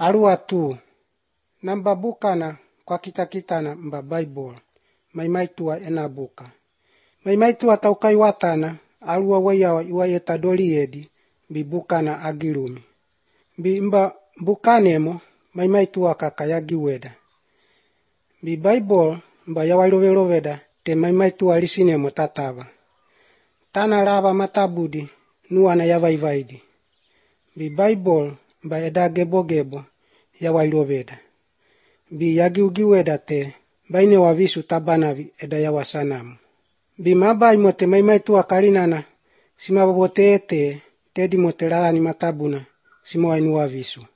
Arua tu. Namba bukana kwa kita-kitana mba Bible. Maimaitua ena buka. Maimaitua taukai watana. Arua wayawa iwa eta doliedi. Bi bukana agilumi. Bi mba bukanemo. Maimaitua kakayagi weda. Bi Bible mba yawailoveloveda. Te maimaitua lisinemo tatava. Tana lava matabudi. Nuana yavaivaidi. Bi Bible mba eda gebo-gebo. Yawailoveda. Bi yagiugiweda te. Baine wavisu tabanavi eda yawasanamu. Bi mabai mote maimaitua kalinana. Simabobote ete. Tedi mote lalani matabuna. Simoainu wavisu.